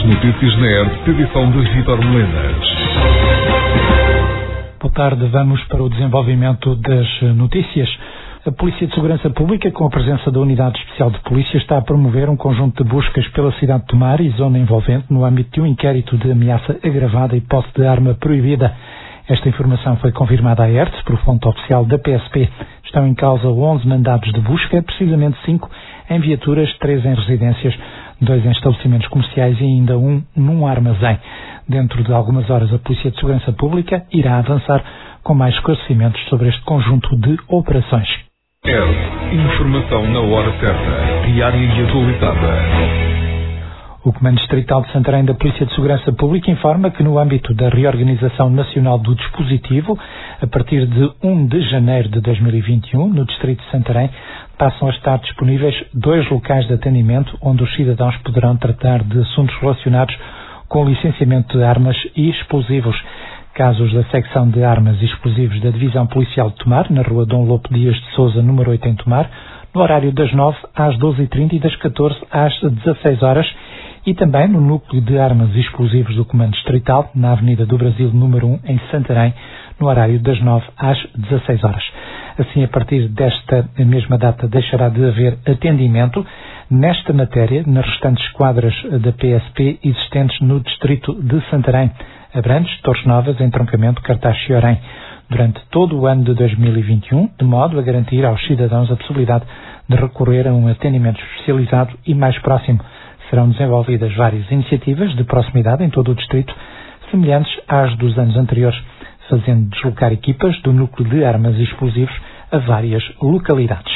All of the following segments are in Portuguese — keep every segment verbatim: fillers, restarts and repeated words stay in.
notícias na R T, edição de Vítor Melenas. Boa tarde, vamos para o desenvolvimento das notícias. A Polícia de Segurança Pública, com a presença da Unidade Especial de Polícia, está a promover um conjunto de buscas pela cidade de Tomar e zona envolvente no âmbito de um inquérito de ameaça agravada e posse de arma proibida. Esta informação foi confirmada à E R T por fonte oficial da P S P. Estão em causa onze mandados de busca, precisamente cinco em viaturas, três em residências, dois em estabelecimentos comerciais e ainda um num armazém. Dentro de algumas horas, a Polícia de Segurança Pública irá avançar com mais esclarecimentos sobre este conjunto de operações. R. Informação na hora certa, diária e atualizada. O Comando Distrital de Santarém da Polícia de Segurança Pública informa que no âmbito da reorganização nacional do dispositivo, a partir de primeiro de janeiro de dois mil e vinte e um, no Distrito de Santarém, passam a estar disponíveis dois locais de atendimento onde os cidadãos poderão tratar de assuntos relacionados com o licenciamento de armas e explosivos. Casos da secção de armas e explosivos da Divisão Policial de Tomar, na rua Dom Lopo Dias de Sousa, número oito em Tomar, no horário das nove às doze e trinta e das catorze às dezasseis horas, e também no Núcleo de Armas e Explosivos do Comando Distrital, na Avenida do Brasil, número um, em Santarém, no horário das nove às dezasseis horas. Assim, a partir desta mesma data, deixará de haver atendimento nesta matéria nas restantes quadras da P S P existentes no Distrito de Santarém, Abrantes, Torres Novas, Entroncamento, Cartaz e Orém, durante todo o ano de dois mil e vinte e um, de modo a garantir aos cidadãos a possibilidade de recorrer a um atendimento especializado e mais próximo. Serão desenvolvidas várias iniciativas de proximidade em todo o distrito, semelhantes às dos anos anteriores, fazendo deslocar equipas do Núcleo de Armas e Explosivos a várias localidades.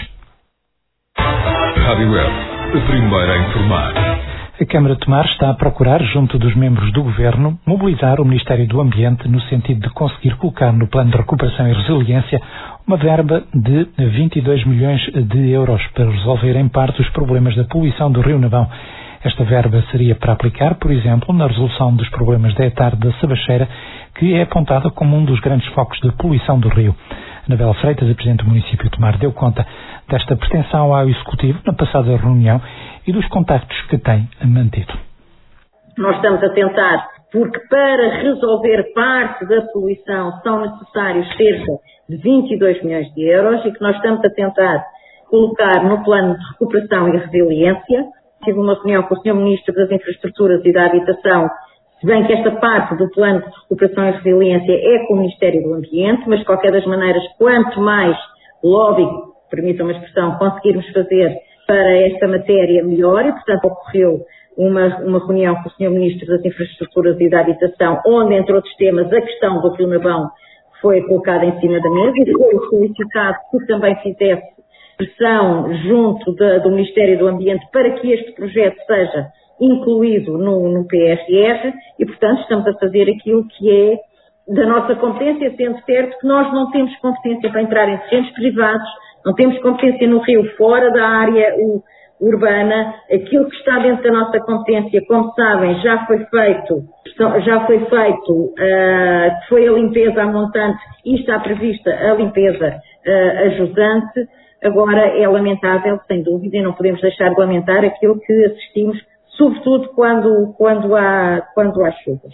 Rádio R, a primeira a informar. A Câmara de Tomar está a procurar, junto dos membros do Governo, mobilizar o Ministério do Ambiente no sentido de conseguir colocar no Plano de Recuperação e Resiliência uma verba de vinte e dois milhões de euros para resolver em parte os problemas da poluição do Rio Navão. Esta verba seria para aplicar, por exemplo, na resolução dos problemas da etar da Sabacheira, que é apontada como um dos grandes focos de poluição do rio. Anabela Freitas, a Presidente do município de Tomar, deu conta desta pretensão ao Executivo na passada reunião e dos contactos que tem mantido. Nós estamos a tentar, porque para resolver parte da poluição são necessários cerca de vinte e dois milhões de euros e que nós estamos a tentar colocar no Plano de Recuperação e Resiliência. Tive uma reunião com o senhor Ministro das Infraestruturas e da Habitação, se bem que esta parte do Plano de Recuperação e Resiliência é com o Ministério do Ambiente, mas de qualquer das maneiras, quanto mais lobby, permitam uma expressão, conseguirmos fazer para esta matéria, melhor, e portanto ocorreu uma, uma reunião com o senhor Ministro das Infraestruturas e da Habitação, onde, entre outros temas, a questão do Rio Navão foi colocada em cima da mesa e foi solicitado que também fizesse pressão junto da, do Ministério do Ambiente para que este projeto seja incluído no, no P R R e, portanto, estamos a fazer aquilo que é da nossa competência, sendo certo que nós não temos competência para entrar em terrenos privados, não temos competência no rio fora da área o, urbana, aquilo que está dentro da nossa competência, como sabem, já foi feito, já foi feito, uh, foi a limpeza a montante e está prevista a limpeza uh, ajusante. Agora é lamentável, sem dúvida, e não podemos deixar de lamentar aquilo que assistimos, sobretudo quando, quando, há, quando há chuvas.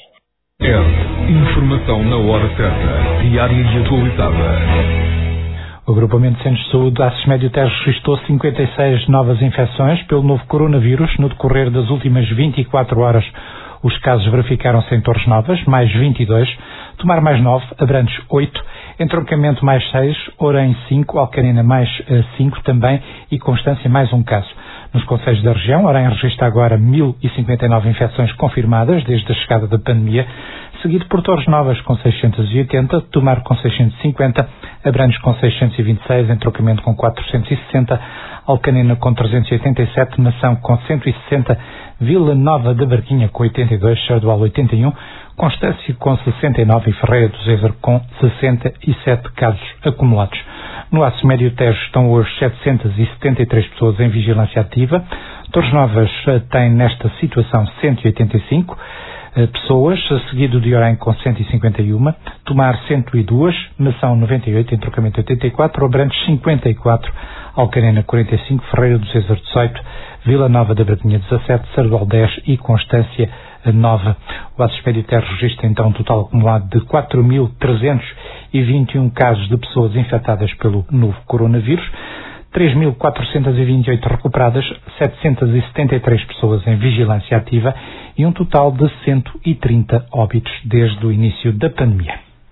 R. Informação na hora certa, diária e atualizada. O Agrupamento de Centros de Saúde Assis Médio Tejo registrou cinquenta e seis novas infecções pelo novo coronavírus no decorrer das últimas vinte e quatro horas. Os casos verificaram-se em Torres Novas, mais vinte e dois, Tomar mais nove, Abrantes oito, Entroncamento mais seis, Orém cinco, Alcanena mais cinco também e Constância mais um caso. Nos concelhos da região, Orém registra agora mil e cinquenta e nove infecções confirmadas desde a chegada da pandemia, seguido por Torres Novas com seiscentos e oitenta, Tomar com seiscentos e cinquenta, Abrantes com seiscentos e vinte e seis, Entroncamento com quatrocentos e sessenta, Alcanena com trezentos e oitenta e sete, Nação com cento e sessenta, Vila Nova da Barquinha com oitenta e dois, Sardual oitenta e um, Constância com sessenta e nove e Ferreira do Zezer com sessenta e sete casos acumulados. No Assis Médio Tejo estão hoje setecentas e setenta e três pessoas em vigilância ativa. Torres Novas tem nesta situação cento e oitenta e cinco pessoas, seguido de Orém com cento e cinquenta e um, Tomar cento e dois, Nação noventa e oito, Entroncamento oitenta e quatro, Abrantes cinquenta e quatro, Alcanena quarenta e cinco, Ferreira do Zezer dezoito, Vila Nova da Braguinha dezassete, Sardual dez e Constância nova. O Atos Médio-Terres registra então um total acumulado de quatro mil trezentos e vinte e um casos de pessoas infectadas pelo novo coronavírus, três mil quatrocentos e vinte e oito recuperadas, setecentos e setenta e três pessoas em vigilância ativa e um total de cento e trinta óbitos desde o início da pandemia.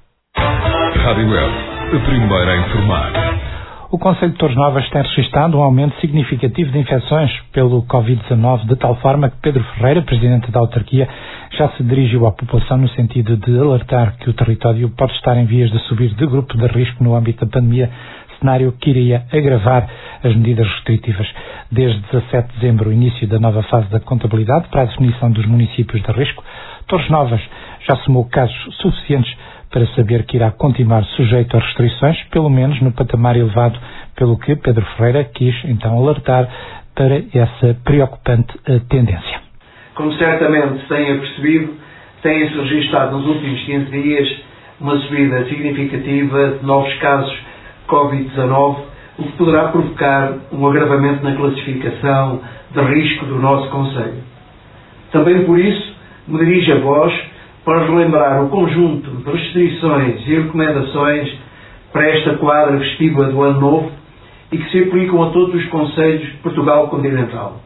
Rádio Web, a primeira a informar. O Concelho de Torres Novas tem registrado um aumento significativo de infecções pelo covid dezanove, de tal forma que Pedro Ferreira, presidente da autarquia, já se dirigiu à população no sentido de alertar que o território pode estar em vias de subir de grupo de risco no âmbito da pandemia, cenário que iria agravar as medidas restritivas. Desde dezassete de dezembro, o início da nova fase da contabilidade para a definição dos municípios de risco, Torres Novas já somou casos suficientes para saber que irá continuar sujeito a restrições, pelo menos no patamar elevado, pelo que Pedro Ferreira quis então alertar para essa preocupante tendência. Como certamente se tenha percebido, tem-se registrado nos últimos quinze dias uma subida significativa de novos casos covid dezanove, o que poderá provocar um agravamento na classificação de risco do nosso concelho. Também por isso, me dirijo a vós para relembrar o conjunto de restrições e recomendações para esta quadra festiva do Ano Novo e que se aplicam a todos os concelhos de Portugal continental.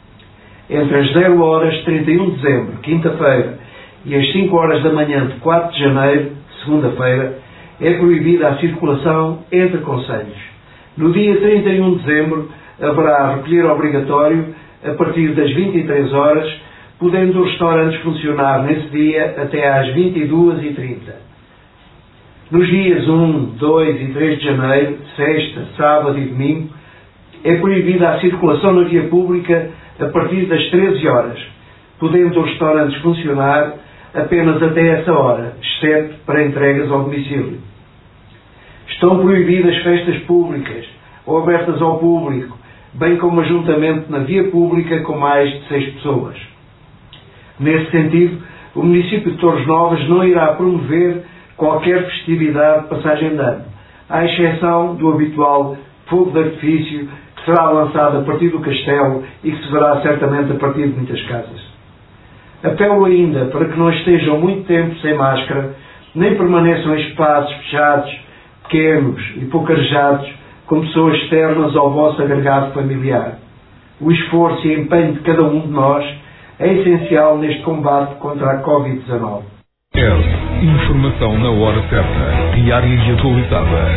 Entre as zero horas de trinta e um de dezembro, quinta-feira, e as cinco horas da manhã de quatro de janeiro, segunda-feira, é proibida a circulação entre concelhos. No dia trinta e um de dezembro, haverá recolher obrigatório a partir das vinte e três horas, podendo os restaurantes funcionar nesse dia até às vinte e duas e trinta. Nos dias um, dois e três de janeiro, sexta, sábado e domingo, é proibida a circulação na via pública a partir das treze horas, podendo os restaurantes funcionar apenas até essa hora, exceto para entregas ao domicílio. Estão proibidas festas públicas ou abertas ao público, bem como ajuntamento na via pública com mais de seis pessoas. Nesse sentido, o município de Torres Novas não irá promover qualquer festividade de passagem de ano, à exceção do habitual fogo de artifício que será lançado a partir do castelo e que se verá certamente a partir de muitas casas. Apelo ainda para que não estejam muito tempo sem máscara, nem permaneçam em espaços fechados, pequenos e pouco arejados, com pessoas externas ao vosso agregado familiar. O esforço e empenho de cada um de nós é essencial neste combate contra a covid dezanove. É informação na hora certa, diária e atualizada.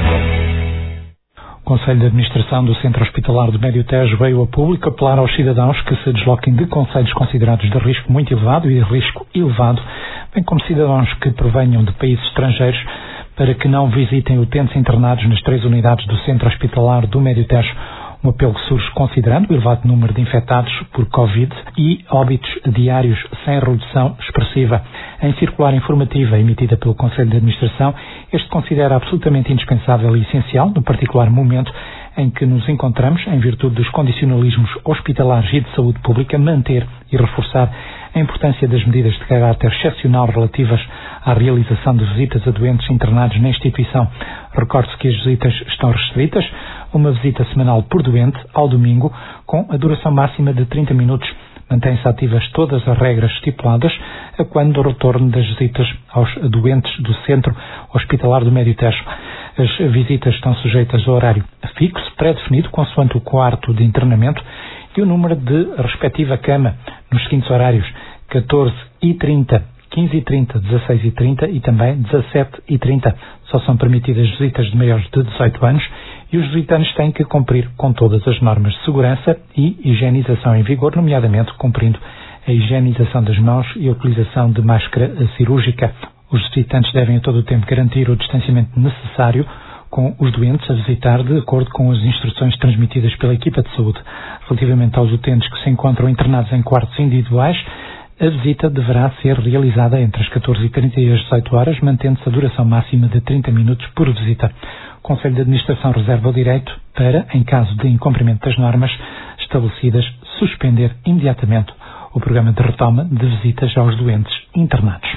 O Conselho de Administração do Centro Hospitalar do Médio Tejo veio a público apelar aos cidadãos que se desloquem de concelhos considerados de risco muito elevado e de risco elevado, bem como cidadãos que provenham de países estrangeiros, para que não visitem utentes internados nas três unidades do Centro Hospitalar do Médio Tejo. Um apelo que surge considerando o elevado número de infectados por Covid e óbitos diários sem redução expressiva. Em circular informativa emitida pelo Conselho de Administração, este considera absolutamente indispensável e essencial, no particular momento em que nos encontramos, em virtude dos condicionalismos hospitalares e de saúde pública, manter e reforçar a importância das medidas de caráter excepcional relativas à realização de visitas a doentes internados na instituição. Recorde-se que as visitas estão restritas, uma visita semanal por doente, ao domingo, com a duração máxima de trinta minutos. Mantêm-se ativas todas as regras estipuladas a quando do retorno das visitas aos doentes do Centro Hospitalar do Médio Tejo. As visitas estão sujeitas ao horário fixo, pré-definido, consoante o quarto de internamento e o número de respectiva cama, nos seguintes horários: catorze e trinta, quinze e trinta, dezasseis e trinta e também dezassete e trinta. Só são permitidas visitas de maiores de dezoito anos e os visitantes têm que cumprir com todas as normas de segurança e higienização em vigor, nomeadamente cumprindo a higienização das mãos e a utilização de máscara cirúrgica. Os visitantes devem a todo o tempo garantir o distanciamento necessário com os doentes a visitar de acordo com as instruções transmitidas pela equipa de saúde. Relativamente aos utentes que se encontram internados em quartos individuais, a visita deverá ser realizada entre as catorze e trinta e as dezoito horas, mantendo-se a duração máxima de trinta minutos por visita. O Conselho de Administração reserva o direito para, em caso de incumprimento das normas estabelecidas, suspender imediatamente o programa de retoma de visitas aos doentes internados.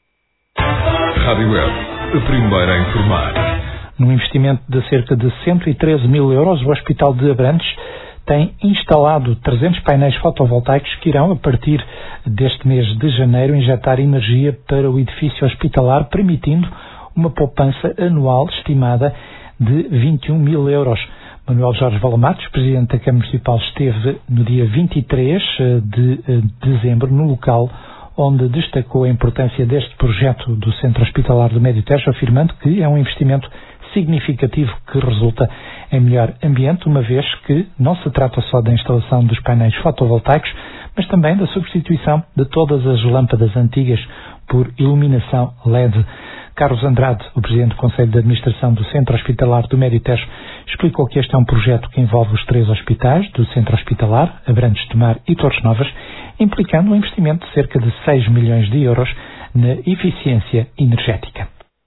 Rádio Web, a primeira a informar. Num investimento de cerca de cento e treze mil euros, o Hospital de Abrantes tem instalado trezentos painéis fotovoltaicos que irão, a partir deste mês de janeiro, injetar energia para o edifício hospitalar, permitindo uma poupança anual estimada de vinte e um mil euros. Manuel Jorge Valamatos, Presidente da Câmara Municipal, esteve no dia vinte e três de dezembro no local, onde destacou a importância deste projeto do Centro Hospitalar do Médio Tejo, afirmando que é um investimento significativo que resulta em melhor ambiente, uma vez que não se trata só da instalação dos painéis fotovoltaicos, mas também da substituição de todas as lâmpadas antigas por iluminação L E D. Carlos Andrade, o Presidente do Conselho de Administração do Centro Hospitalar do Médio Tejo, explicou que este é um projeto que envolve os três hospitais do Centro Hospitalar, Abrantes de Mar e Torres Novas, implicando um investimento de cerca de seis milhões de euros na eficiência energética.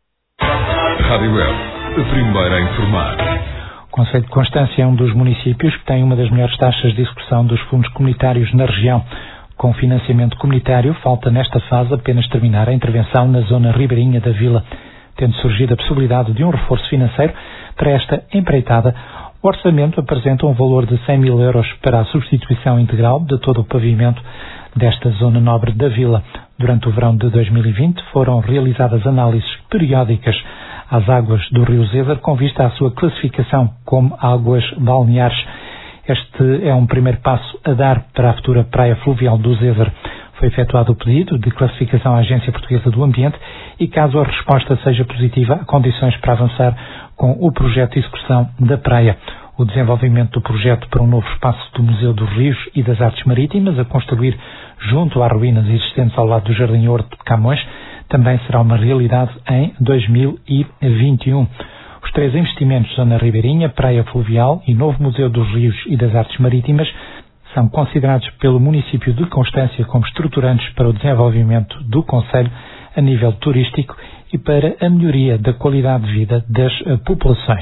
Rádio Web, a primeira a informar. O Concelho de Constância é um dos municípios que tem uma das melhores taxas de execução dos fundos comunitários na região. Com financiamento comunitário, falta nesta fase apenas terminar a intervenção na zona ribeirinha da vila. Tendo surgido a possibilidade de um reforço financeiro para esta empreitada, o orçamento apresenta um valor de cem mil euros para a substituição integral de todo o pavimento desta zona nobre da vila. Durante o verão de dois mil e vinte foram realizadas análises periódicas às águas do Rio Zézer com vista à sua classificação como águas balneares. Este é um primeiro passo a dar para a futura praia fluvial do Zézer. Foi efetuado o pedido de classificação à Agência Portuguesa do Ambiente e, caso a resposta seja positiva, há condições para avançar com o projeto de execução da praia. O desenvolvimento do projeto para um novo espaço do Museu dos Rios e das Artes Marítimas, a construir junto às ruínas existentes ao lado do Jardim Horto de Camões, também será uma realidade em dois mil e vinte e um. Os três investimentos, Zona Ribeirinha, Praia Fluvial e Novo Museu dos Rios e das Artes Marítimas, são considerados pelo município de Constância como estruturantes para o desenvolvimento do concelho a nível turístico e para a melhoria da qualidade de vida das populações.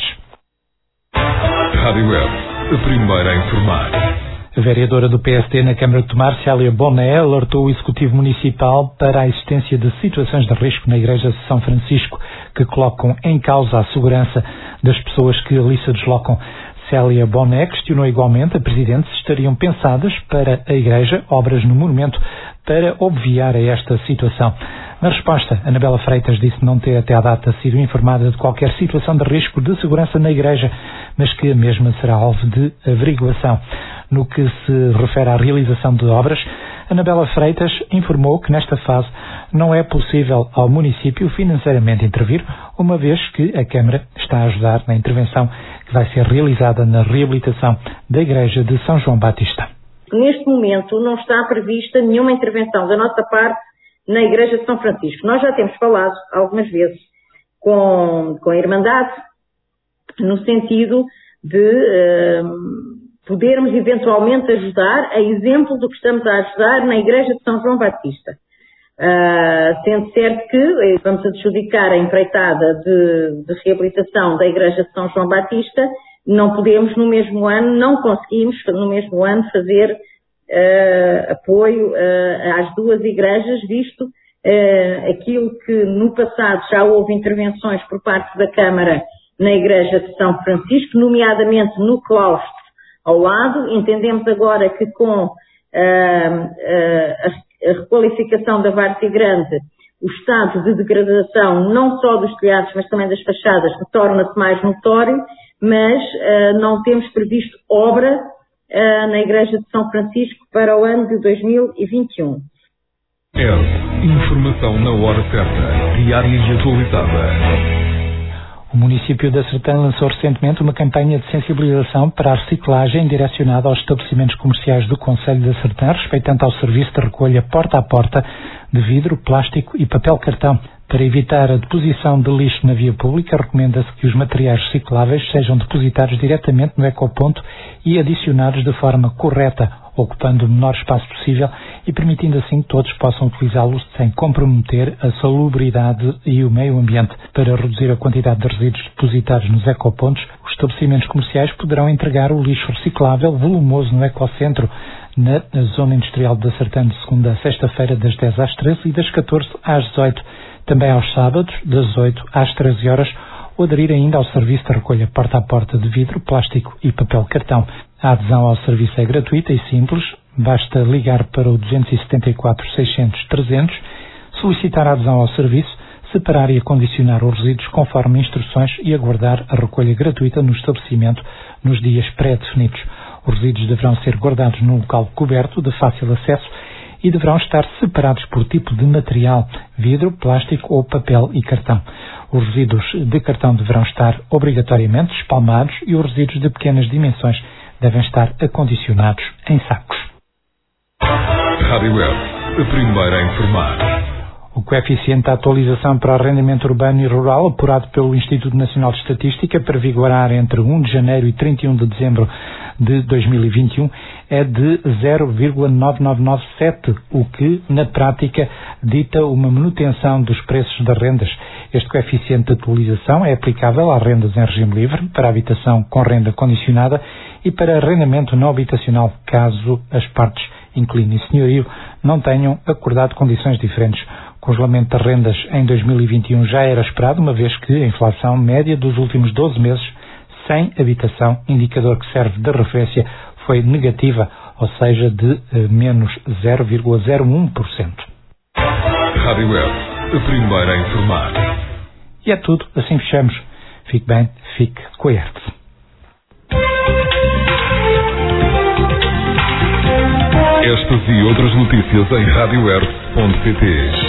Rádio Web, a primeira a informar. A vereadora do P S D na Câmara de Tomar, Célia Boné, alertou o Executivo Municipal para a existência de situações de risco na Igreja de São Francisco que colocam em causa a segurança das pessoas que ali se deslocam. Célia Boné questionou igualmente a Presidente se estariam pensadas para a Igreja obras no monumento para obviar a esta situação. Na resposta, Anabela Freitas disse não ter até à data sido informada de qualquer situação de risco de segurança na Igreja, mas que a mesma será alvo de averiguação. No que se refere à realização de obras, Anabela Freitas informou que nesta fase não é possível ao município financeiramente intervir, uma vez que a Câmara está a ajudar na intervenção que vai ser realizada na reabilitação da Igreja de São João Batista. Neste momento não está prevista nenhuma intervenção da nossa parte na Igreja de São Francisco. Nós já temos falado algumas vezes com, com a Irmandade no sentido de uh, podermos eventualmente ajudar, a exemplo do que estamos a ajudar na Igreja de São João Batista. Uh, sendo certo que vamos adjudicar a empreitada de, de reabilitação da Igreja de São João Batista, não podemos no mesmo ano, não conseguimos no mesmo ano fazer uh, apoio uh, às duas igrejas, visto uh, aquilo que no passado já houve intervenções por parte da Câmara na Igreja de São Francisco, nomeadamente no claustro ao lado. Entendemos agora que com uh, uh, a, a requalificação da Várzea Grande, o estado de degradação não só dos telhados, mas também das fachadas, torna-se mais notório, mas uh, não temos previsto obra uh, na Igreja de São Francisco para o ano de dois mil e vinte e um. É informação na hora certa, diária e atualizada. O município de Sertã lançou recentemente uma campanha de sensibilização para a reciclagem direcionada aos estabelecimentos comerciais do Concelho de Sertã, respeitando ao serviço de recolha porta a porta de vidro, plástico e papel cartão. Para evitar a deposição de lixo na via pública, recomenda-se que os materiais recicláveis sejam depositados diretamente no ecoponto e adicionados de forma correta, ocupando o menor espaço possível e permitindo assim que todos possam utilizá-los sem comprometer a salubridade e o meio ambiente. Para reduzir a quantidade de resíduos depositados nos ecopontos, os estabelecimentos comerciais poderão entregar o lixo reciclável volumoso no ecocentro, na zona industrial da Sertã, de segunda a sexta-feira, das dez às treze e das catorze às dezoito. Também aos sábados, das oito às treze horas, ou aderir ainda ao serviço de recolha porta a porta de vidro, plástico e papel cartão. A adesão ao serviço é gratuita e simples, basta ligar para o dois sete quatro, seiscentos, trezentos, solicitar a adesão ao serviço, separar e acondicionar os resíduos conforme instruções e aguardar a recolha gratuita no estabelecimento nos dias pré-definidos. Os resíduos deverão ser guardados num local coberto, de fácil acesso, e deverão estar separados por tipo de material, vidro, plástico ou papel e cartão. Os resíduos de cartão deverão estar obrigatoriamente espalmados e os resíduos de pequenas dimensões devem estar acondicionados em sacos. Rádio Web, a primeira a informar. O coeficiente da atualização para arrendamento urbano e rural, apurado pelo Instituto Nacional de Estatística, para vigorar entre um de janeiro e trinta e um de dezembro de dois mil e vinte e um, é de zero vírgula nove nove nove sete, o que, na prática, dita uma manutenção dos preços das rendas. Este coeficiente de atualização é aplicável às rendas em regime livre, para habitação com renda condicionada e para arrendamento não habitacional, caso as partes inquilino e senhorio não tenham acordado condições diferentes. O congelamento das rendas em dois mil e vinte e um já era esperado, uma vez que a inflação média dos últimos doze meses sem habitação, indicador que serve de referência, foi negativa, ou seja, de eh, menos zero vírgula zero um por cento. Rádio Web, a primeira a informar. E é tudo, assim fechamos. Fique bem, fique coerente. Estas e outras notícias em rádio web ponto pt.